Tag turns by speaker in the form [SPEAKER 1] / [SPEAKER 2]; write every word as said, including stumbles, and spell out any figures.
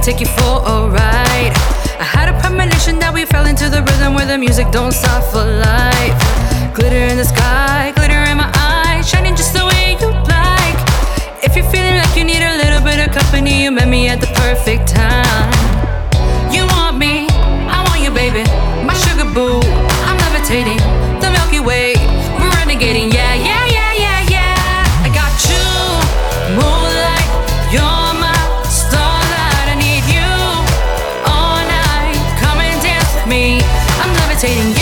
[SPEAKER 1] take you for a ride. I had a premonition that we fell into the rhythm where the music don't stop for life. Glitter in the sky, glitter in my eyes, shining just the way you like. If you're feeling like you need a little bit of company, you met me at the perfect time. You want me, I want you, baby, my sugar boo. I'm levitating, the Milky Way, we're renegading, yeah, yeah, yeah, yeah, yeah. I got you, moonlight, you're my starlight. I need you all night, come and dance with me. I'm levitating, yeah.